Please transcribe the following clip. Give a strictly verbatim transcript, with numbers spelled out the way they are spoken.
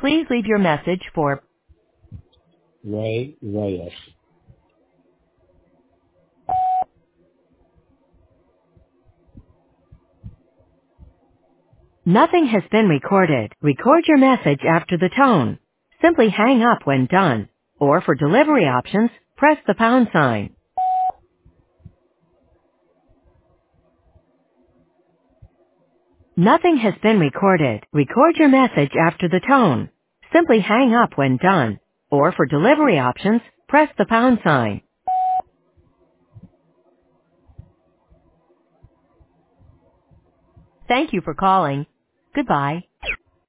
Please leave your message for Ray Reyes. Nothing has been recorded. Record your message after the tone. Simply hang up when done. Or for delivery options, press the pound sign. Nothing has been recorded. Record your message after the tone. Simply hang up when done. Or for delivery options, press the pound sign. Thank you for calling. Goodbye.